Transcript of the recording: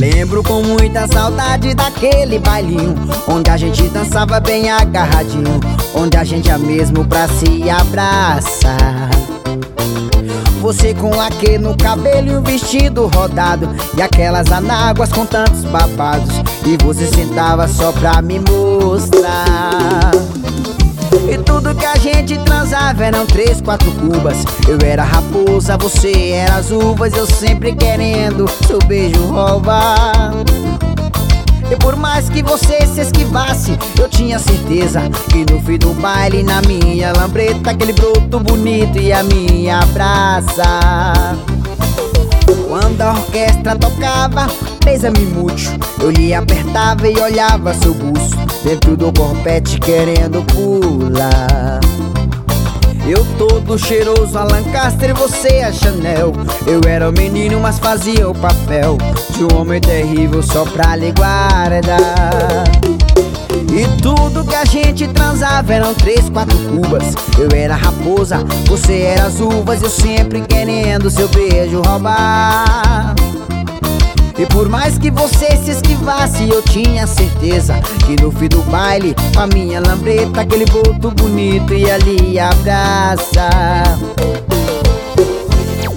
Lembro com muita saudade daquele bailinho, onde a gente dançava bem agarradinho, onde a gente ia mesmo pra se abraçar. Você com laque no cabelo e o vestido rodado, e aquelas anáguas com tantos babados, e você sentava só pra me mostrar. E tudo que a gente transava eram 3, 4 cubas. Eu era raposa, você era as uvas, eu sempre querendo seu beijo roubar. E por mais que você se esquivasse, eu tinha certeza que no fim do baile, na minha lambreta, aquele broto bonito ia me abraçar. Quando a orquestra tocava Beija-me Mútil, eu lhe apertava e olhava seu buço dentro do corpete querendo pular. Eu todo cheiroso a Lancaster e você a Chanel. Eu era um menino, mas fazia o papel de um homem terrível só pra lhe guardar. E tudo que a gente transava eram 3, 4 cubas. Eu era raposa, você era as uvas, eu sempre querendo seu beijo roubar. E por mais que você se esquivasse, eu tinha certeza que no fim do baile, com a minha lambreta, aquele boto bonito ia lhe abraçar.